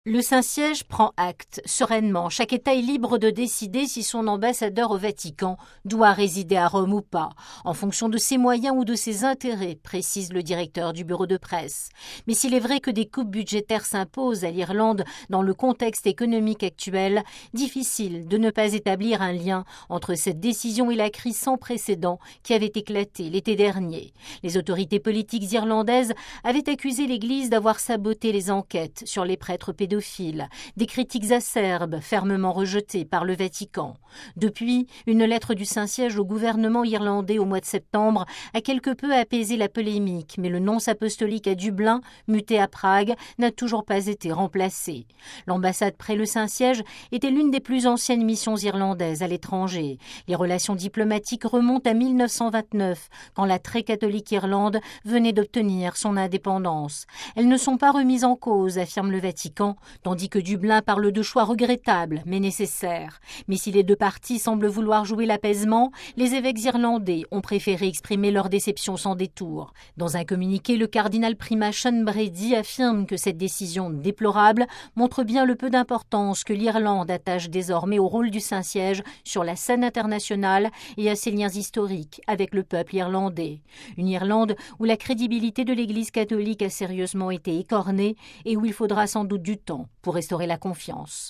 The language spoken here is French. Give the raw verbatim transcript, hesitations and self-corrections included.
Le Saint-Siège prend acte, sereinement. Chaque État est libre de décider si son ambassadeur au Vatican doit résider à Rome ou pas, en fonction de ses moyens ou de ses intérêts, précise le directeur du bureau de presse. Mais s'il est vrai que des coupes budgétaires s'imposent à l'Irlande dans le contexte économique actuel, difficile de ne pas établir un lien entre cette décision et la crise sans précédent qui avait éclaté l'été dernier. Les autorités politiques irlandaises avaient accusé l'Église d'avoir saboté les enquêtes sur les prêtres pédophiles. Des critiques acerbes, fermement rejetées par le Vatican. Depuis, une lettre du Saint-Siège au gouvernement irlandais au mois de septembre a quelque peu apaisé la polémique, mais le nonce apostolique à Dublin, muté à Prague, n'a toujours pas été remplacé. L'ambassade près le Saint-Siège était l'une des plus anciennes missions irlandaises à l'étranger. Les relations diplomatiques remontent à mille neuf cent vingt-neuf, quand la très catholique Irlande venait d'obtenir son indépendance. Elles ne sont pas remises en cause, affirme le Vatican, tandis que Dublin parle de choix regrettables mais nécessaires. Mais si les deux parties semblent vouloir jouer l'apaisement, les évêques irlandais ont préféré exprimer leur déception sans détour. Dans un communiqué, le cardinal primat Sean Brady affirme que cette décision déplorable montre bien le peu d'importance que l'Irlande attache désormais au rôle du Saint-Siège sur la scène internationale et à ses liens historiques avec le peuple irlandais. Une Irlande où la crédibilité de l'Église catholique a sérieusement été écornée et où il faudra sans doute du temps pour restaurer la confiance.